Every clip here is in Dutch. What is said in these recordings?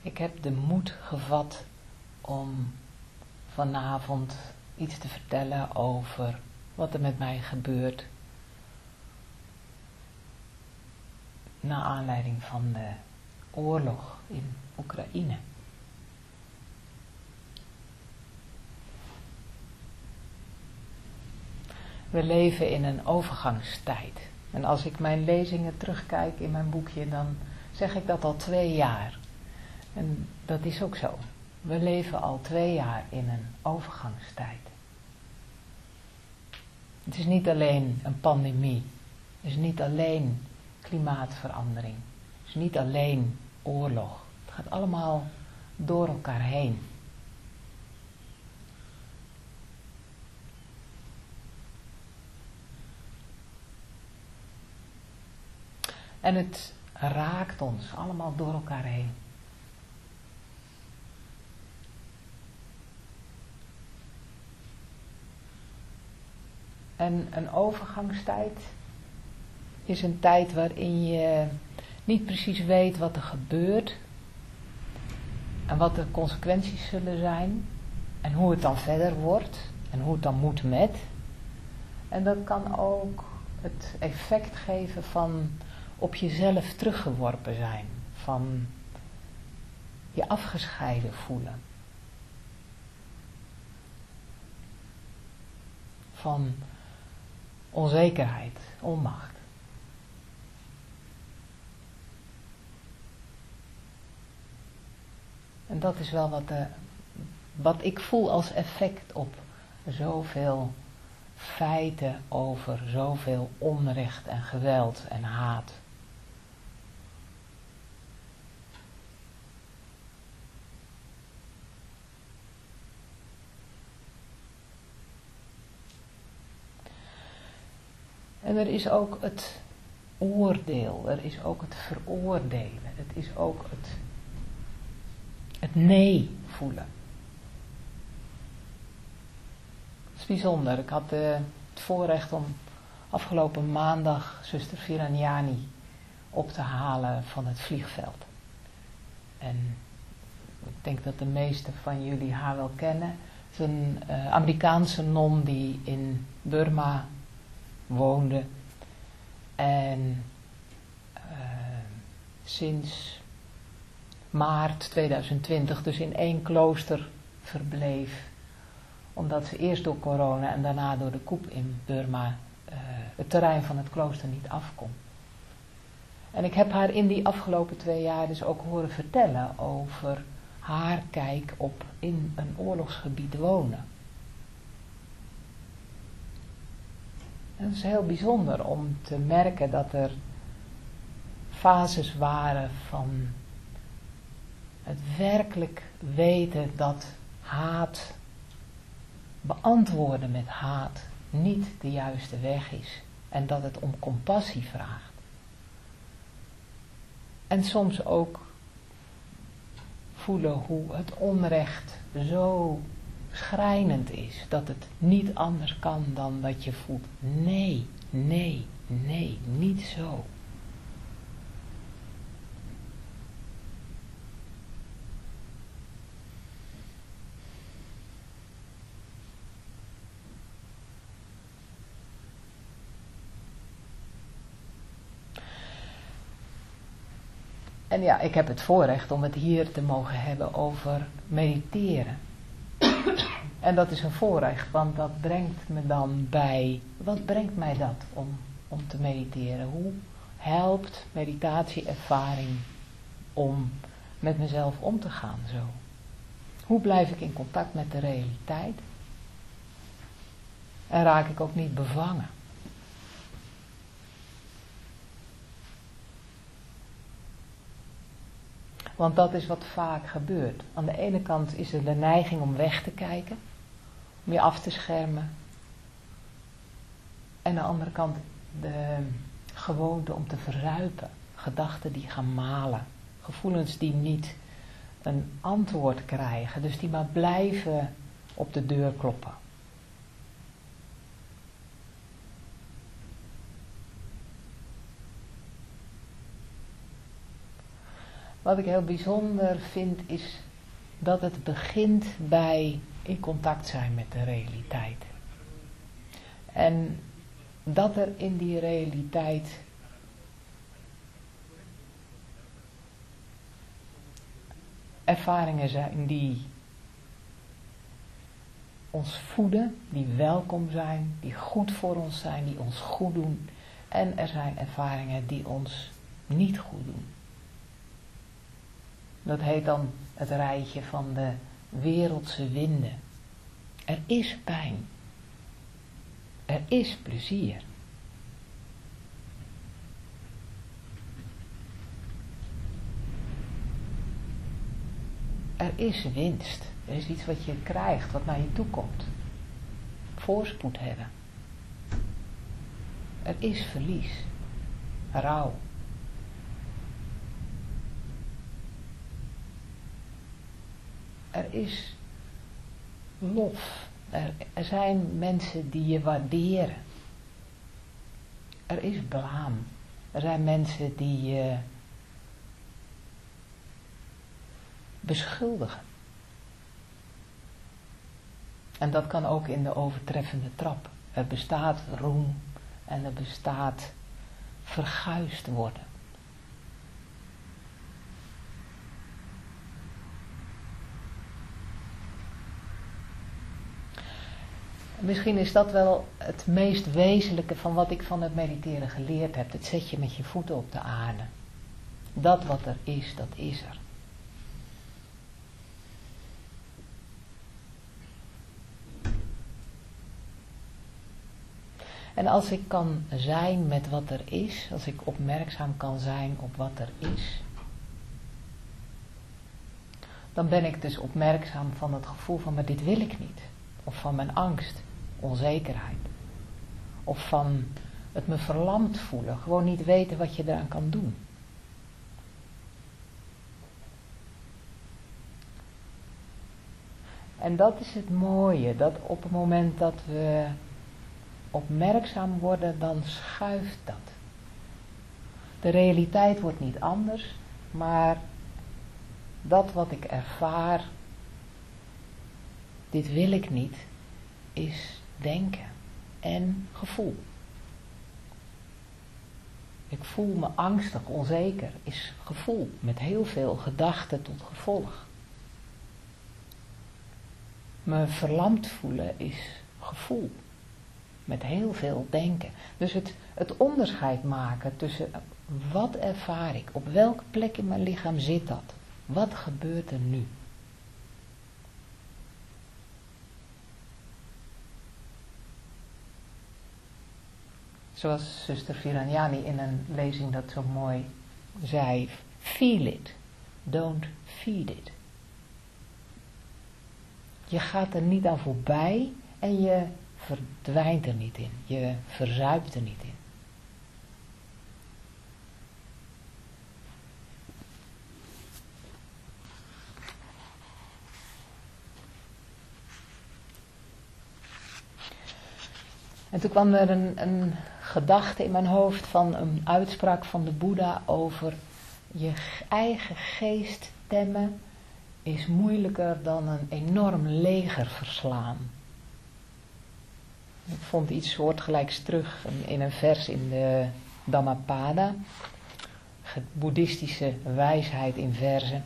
Ik heb de moed gevat om vanavond iets te vertellen over wat er met mij gebeurt naar aanleiding van de oorlog in Oekraïne. We leven in een overgangstijd. En als ik mijn lezingen terugkijk in mijn boekje, dan zeg ik dat al 2 jaar. En dat is ook zo. We leven al 2 jaar in een overgangstijd. Het is niet alleen een pandemie. Het is niet alleen klimaatverandering. Het is niet alleen oorlog. Het gaat allemaal door elkaar heen. En het raakt ons allemaal door elkaar heen. En een overgangstijd is een tijd waarin je niet precies weet wat er gebeurt en wat de consequenties zullen zijn en hoe het dan verder wordt en hoe het dan moet met. En dat kan ook het effect geven van op jezelf teruggeworpen zijn, van je afgescheiden voelen, van onzekerheid, onmacht. En dat is wel wat ik voel als effect op zoveel feiten over zoveel onrecht en geweld en haat. En er is ook het oordeel, er is ook het veroordelen, het is ook het nee voelen. Het is bijzonder, ik had het voorrecht om afgelopen maandag zuster Viraniani op te halen van het vliegveld. En ik denk dat de meesten van jullie haar wel kennen. Het is een Amerikaanse non die in Burma woonde en sinds maart 2020 dus in 1 klooster verbleef, omdat ze eerst door corona en daarna door de coup in Burma het terrein van het klooster niet afkon. En ik heb haar in die afgelopen 2 jaar dus ook horen vertellen over haar kijk op in een oorlogsgebied wonen. En het is heel bijzonder om te merken dat er fases waren van het werkelijk weten dat haat, beantwoorden met haat, niet de juiste weg is. En dat het om compassie vraagt. En soms ook voelen hoe het onrecht zo schrijnend is, dat het niet anders kan dan dat je voelt, nee, nee, nee, niet zo. En ja, ik heb het voorrecht om het hier te mogen hebben over mediteren. En dat is een voorrecht, want dat brengt me dan bij, wat brengt mij dat om te mediteren? Hoe helpt meditatieervaring om met mezelf om te gaan zo? Hoe blijf ik in contact met de realiteit? En raak ik ook niet bevangen? Want dat is wat vaak gebeurt. Aan de ene kant is er de neiging om weg te kijken, om je af te schermen. En aan de andere kant de gewoonte om te verzuipen. Gedachten die gaan malen. Gevoelens die niet een antwoord krijgen. Dus die maar blijven op de deur kloppen. Wat ik heel bijzonder vind is dat het begint bij in contact zijn met de realiteit. En dat er in die realiteit ervaringen zijn die ons voeden, die welkom zijn, die goed voor ons zijn, die ons goed doen. En er zijn ervaringen die ons niet goed doen. Dat heet dan het rijtje van de wereldse winden. Er is pijn. Er is plezier. Er is winst. Er is iets wat je krijgt, wat naar je toe komt. Voorspoed hebben. Er is verlies. Rouw. Er is lof. Er zijn mensen die je waarderen. Er is blaam. Er zijn mensen die je beschuldigen. En dat kan ook in de overtreffende trap. Er bestaat roem en er bestaat verguisd worden. Misschien is dat wel het meest wezenlijke van wat ik van het mediteren geleerd heb. Het zet je met je voeten op de aarde. Dat wat er is, dat is er. En als ik kan zijn met wat er is, als ik opmerkzaam kan zijn op wat er is, dan ben ik dus opmerkzaam van het gevoel van, maar dit wil ik niet. Of van mijn angst, onzekerheid. Of van het me verlamd voelen, gewoon niet weten wat je eraan kan doen. En dat is het mooie, dat op het moment dat we opmerkzaam worden, dan schuift dat. De realiteit wordt niet anders, maar dat wat ik ervaar, dit wil ik niet, is denken en gevoel. Ik voel me angstig, onzeker, is gevoel met heel veel gedachten tot gevolg. Me verlamd voelen is gevoel. Met heel veel denken. Dus het onderscheid maken tussen wat ervaar ik, op welke plek in mijn lichaam zit dat, wat gebeurt er nu. Zoals zuster Viraniani in een lezing dat zo mooi zei, feel it, don't feed it. Je gaat er niet aan voorbij en je verdwijnt er niet in. Je verzuipt er niet in. En toen kwam er een gedachte in mijn hoofd van een uitspraak van de Boeddha over je eigen geest temmen is moeilijker dan een enorm leger verslaan. Ik vond iets soortgelijks terug in een vers in de Dhammapada, boeddhistische wijsheid in verzen.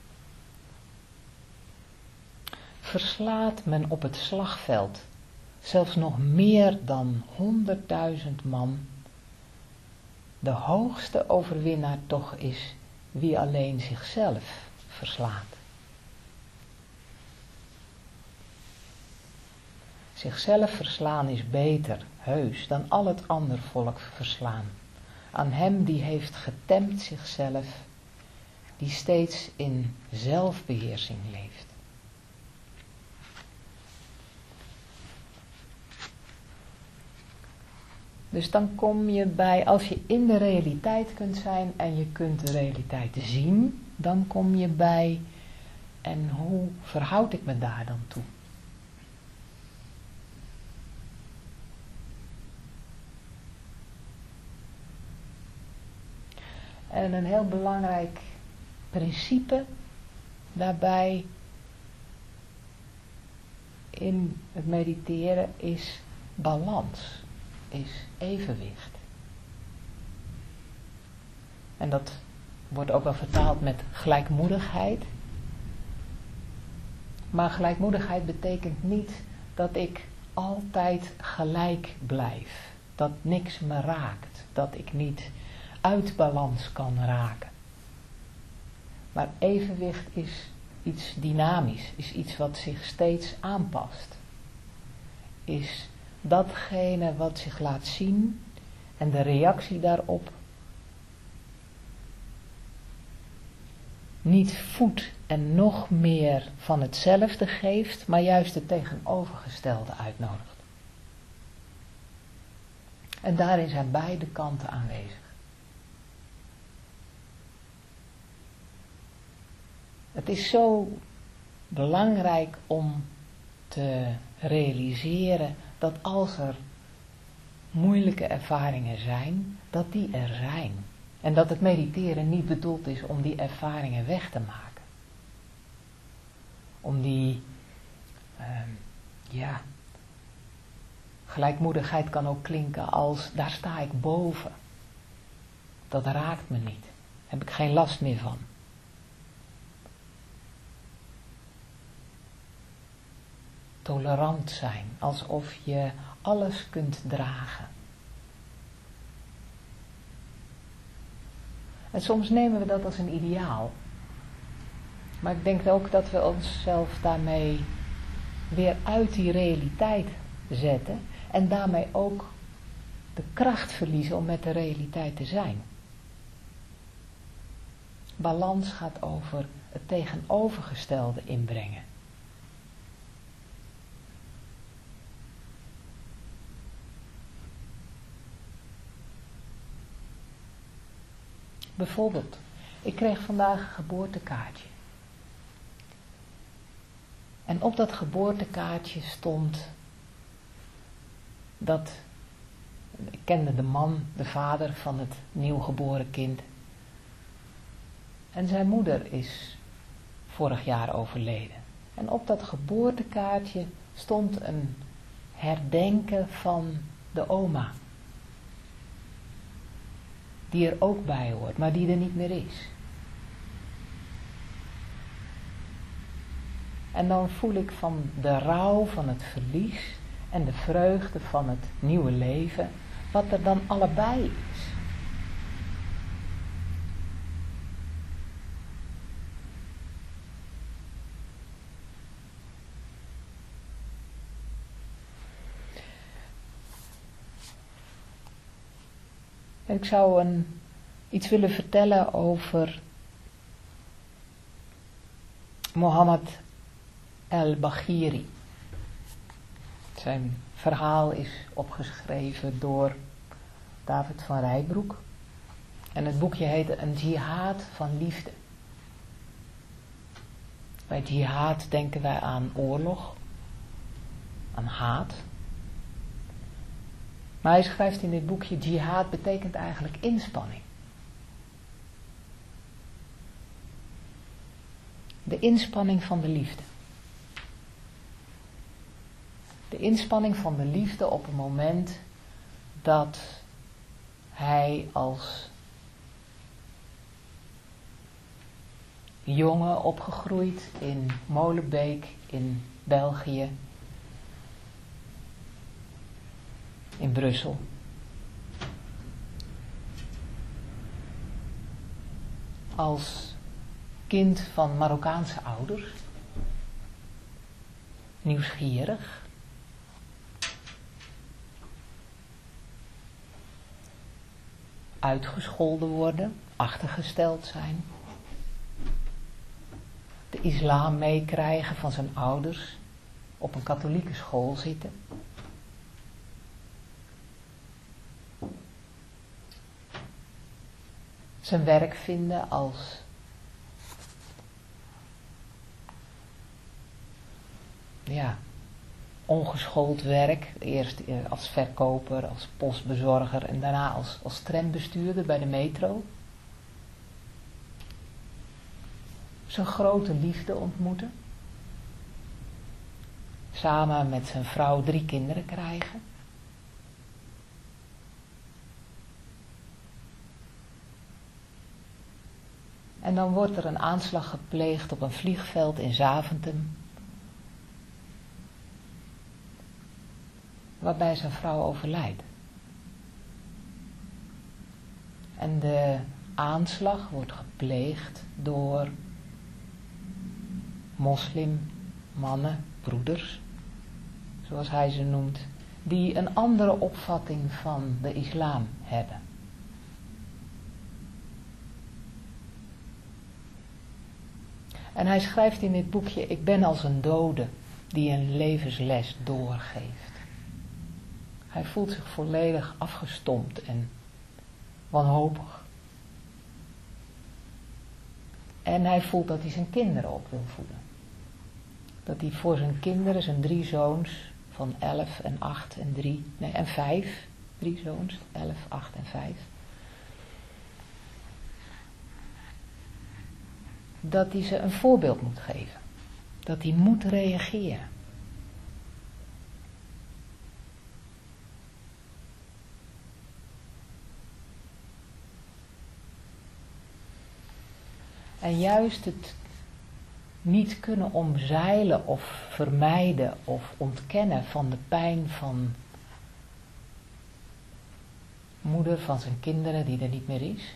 Verslaat men op het slagveld zelfs nog meer dan 100.000 man, de hoogste overwinnaar toch is wie alleen zichzelf verslaat. Zichzelf verslaan is beter, heus, dan al het ander volk verslaan. Aan hem die heeft getemd zichzelf, die steeds in zelfbeheersing leeft. Dus dan kom je bij, als je in de realiteit kunt zijn en je kunt de realiteit zien, dan kom je bij, en hoe verhoud ik me daar dan toe? En een heel belangrijk principe daarbij in het mediteren is balans, is evenwicht. En dat wordt ook wel vertaald met gelijkmoedigheid. Maar gelijkmoedigheid betekent niet dat ik altijd gelijk blijf. Dat niks me raakt. Dat ik niet uit balans kan raken. Maar evenwicht is iets dynamisch. Is iets wat zich steeds aanpast. Is datgene wat zich laat zien en de reactie daarop niet voedt en nog meer van hetzelfde geeft, maar juist het tegenovergestelde uitnodigt. En daarin zijn beide kanten aanwezig. Het is zo belangrijk om te realiseren dat als er moeilijke ervaringen zijn, dat die er zijn. En dat het mediteren niet bedoeld is om die ervaringen weg te maken. Om die, gelijkmoedigheid kan ook klinken als, daar sta ik boven. Dat raakt me niet. Daar heb ik geen last meer van. Tolerant zijn, alsof je alles kunt dragen. En soms nemen we dat als een ideaal. Maar ik denk ook dat we onszelf daarmee weer uit die realiteit zetten. En daarmee ook de kracht verliezen om met de realiteit te zijn. Balans gaat over het tegenovergestelde inbrengen. Bijvoorbeeld, ik kreeg vandaag een geboortekaartje. En op dat geboortekaartje stond dat, ik kende de man, de vader van het nieuwgeboren kind. En zijn moeder is vorig jaar overleden. En op dat geboortekaartje stond een herdenken van de oma. Die er ook bij hoort, maar die er niet meer is. En dan voel ik van de rouw van het verlies en de vreugde van het nieuwe leven, wat er dan allebei is. Ik zou iets willen vertellen over Mohammed el-Baghiri. Zijn verhaal is opgeschreven door David van Rijbroek. En het boekje heet Een jihad van liefde. Bij jihad denken wij aan oorlog, aan haat. Maar hij schrijft in dit boekje, jihad betekent eigenlijk inspanning. De inspanning van de liefde. De inspanning van de liefde op het moment dat hij als jongen opgegroeid in Molenbeek in België, in Brussel. Als kind van Marokkaanse ouders. Nieuwsgierig. Uitgescholden worden, achtergesteld zijn. De islam meekrijgen van zijn ouders. Op een katholieke school zitten. Zijn werk vinden als ongeschoold werk. Eerst als verkoper, als postbezorger en daarna als trambestuurder bij de metro. zijn grote liefde ontmoeten. Samen met zijn vrouw 3 kinderen krijgen. En dan wordt er een aanslag gepleegd op een vliegveld in Zaventem. Waarbij zijn vrouw overlijdt. En de aanslag wordt gepleegd door moslimmannen, broeders, zoals hij ze noemt, die een andere opvatting van de islam hebben. En hij schrijft in dit boekje: ik ben als een dode die een levensles doorgeeft. Hij voelt zich volledig afgestompt en wanhopig. En hij voelt dat hij zijn kinderen op wil voeden. Dat hij voor zijn kinderen, zijn 3 zoons van 11 en 8 en 5, 3 zoons, 11, 8 en 5. Dat hij ze een voorbeeld moet geven. Dat hij moet reageren. En juist het niet kunnen omzeilen of vermijden of ontkennen van de pijn van moeder, van zijn kinderen die er niet meer is.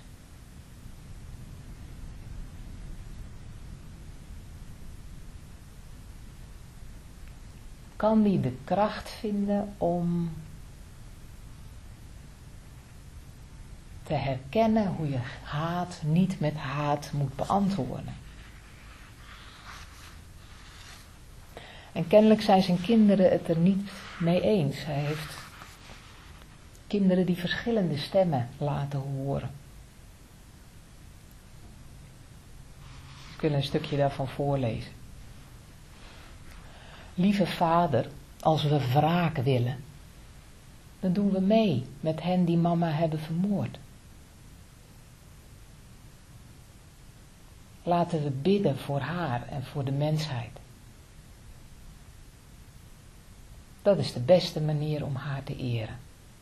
Kan die de kracht vinden om te herkennen hoe je haat niet met haat moet beantwoorden. En kennelijk zijn zijn kinderen het er niet mee eens. Hij heeft kinderen die verschillende stemmen laten horen. Ik wil een stukje daarvan voorlezen. Lieve vader, als we wraak willen, dan doen we mee met hen die mama hebben vermoord. Laten we bidden voor haar en voor de mensheid. Dat is de beste manier om haar te eren.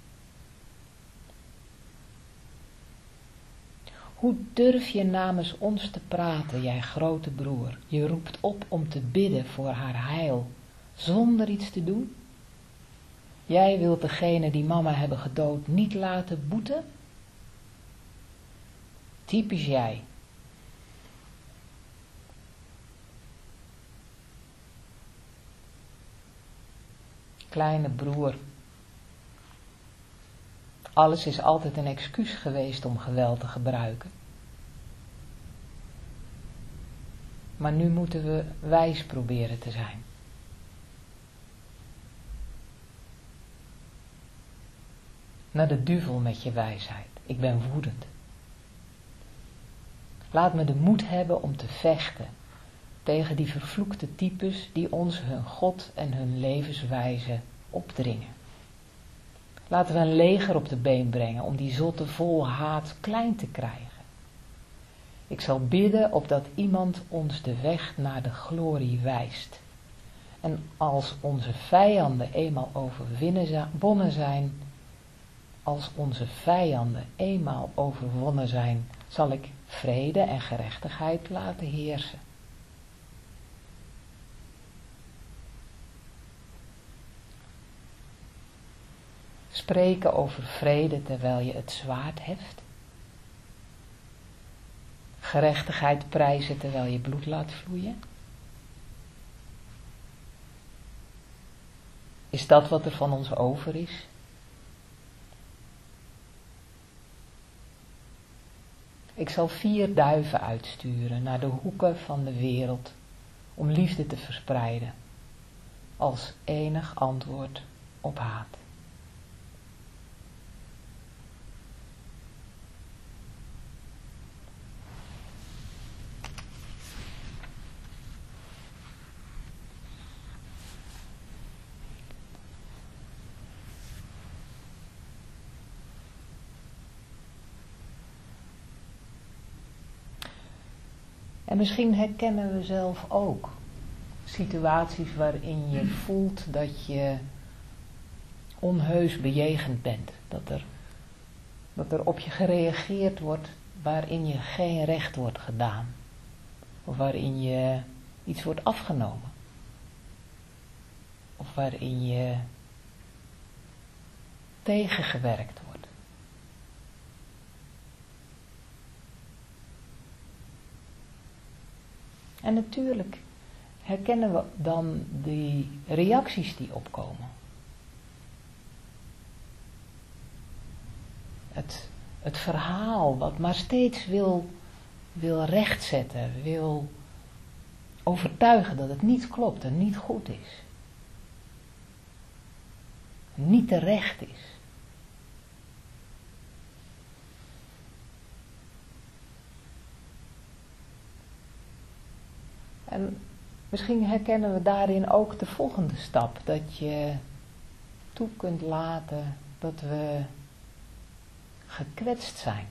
Hoe durf je namens ons te praten, jij grote broer? Je roept op om te bidden voor haar heil, zonder iets te doen? Jij wilt degene die mama hebben gedood niet laten boeten? Typisch jij. Kleine broer. Alles is altijd een excuus geweest om geweld te gebruiken. Maar nu moeten we wijs proberen te zijn. Naar de duivel met je wijsheid. Ik ben woedend. Laat me de moed hebben om te vechten tegen die vervloekte types die ons hun God en hun levenswijze opdringen. Laten we een leger op de been brengen om die zotte vol haat klein te krijgen. Ik zal bidden opdat iemand ons de weg naar de glorie wijst. En als onze vijanden eenmaal overwonnen zijn, zal ik vrede en gerechtigheid laten heersen. Spreken over vrede terwijl je het zwaard heft. Gerechtigheid prijzen terwijl je bloed laat vloeien. Is dat wat er van ons over is? Ik zal 4 duiven uitsturen naar de hoeken van de wereld om liefde te verspreiden als enig antwoord op haat. En misschien herkennen we zelf ook situaties waarin je voelt dat je onheus bejegend bent. Dat er op je gereageerd wordt waarin je geen recht wordt gedaan. Of waarin je iets wordt afgenomen. Of waarin je tegengewerkt wordt. En natuurlijk herkennen we dan die reacties die opkomen. Het verhaal wat maar steeds wil rechtzetten, wil overtuigen dat het niet klopt en niet goed is. Niet terecht is. En misschien herkennen we daarin ook de volgende stap. Dat je toe kunt laten dat we gekwetst zijn.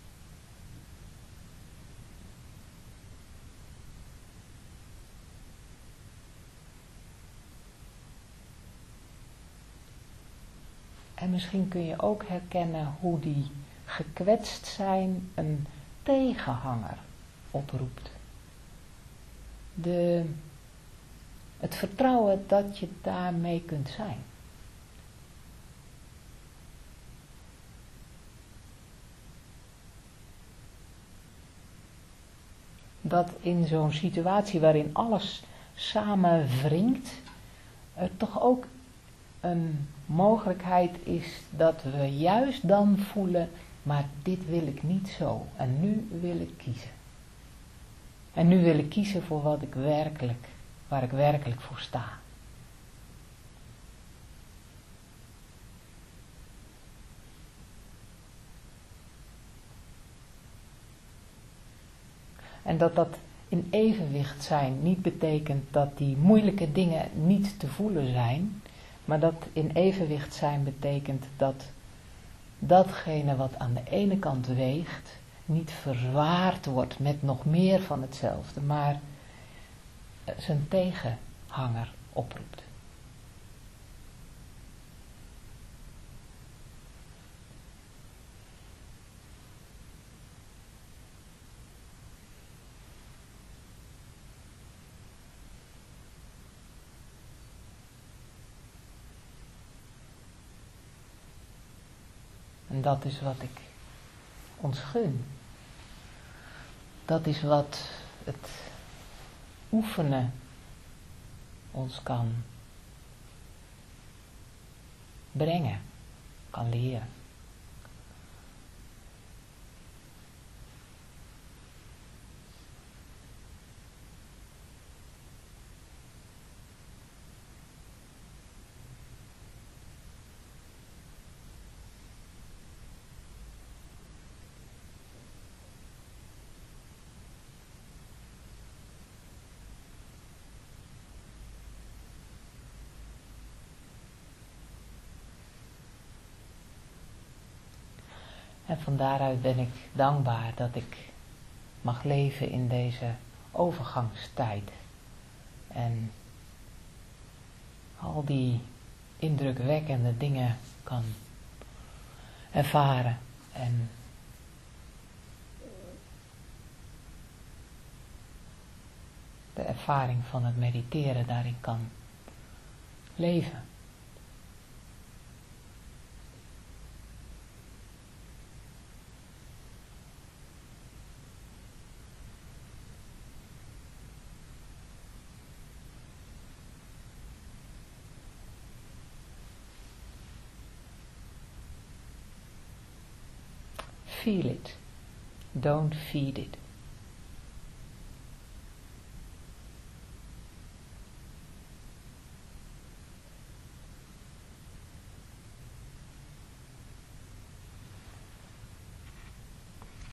En misschien kun je ook herkennen hoe die gekwetst zijn een tegenhanger oproept. Het vertrouwen dat je daarmee kunt zijn. Dat in zo'n situatie waarin alles samen wringt, er toch ook een mogelijkheid is dat we juist dan voelen, maar dit wil ik niet zo en nu wil ik kiezen. En nu wil ik kiezen voor waar ik werkelijk voor sta. En dat in evenwicht zijn niet betekent dat die moeilijke dingen niet te voelen zijn, maar dat in evenwicht zijn betekent dat datgene wat aan de ene kant weegt, niet verzwaard wordt met nog meer van hetzelfde, maar zijn tegenhanger oproept. En dat is wat ik ons gun. Dat is wat het oefenen ons kan brengen, kan leren. En van daaruit ben ik dankbaar dat ik mag leven in deze overgangstijd. En al die indrukwekkende dingen kan ervaren. En de ervaring van het mediteren daarin kan leven. Feel it. Don't feed it.